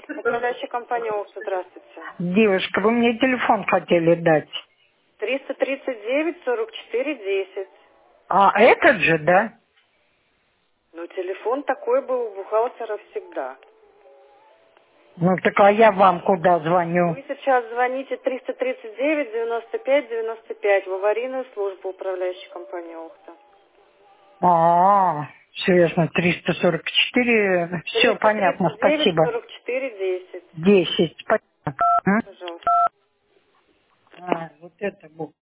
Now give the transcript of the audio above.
Управляющая компания ОКСУ, здравствуйте. Девушка, вы мне телефон хотели дать. 339-44-10. А этот же, да? Ну, телефон такой был у бухгалтера всегда. Ну так а я вам куда звоню? Вы сейчас звоните 339-95-95 в аварийную службу управляющей компании ОКСУ. Серьезно, 344. Все понятно, спасибо. 339-44-10. 10. Спасибо. Пожалуйста. Вот это буква.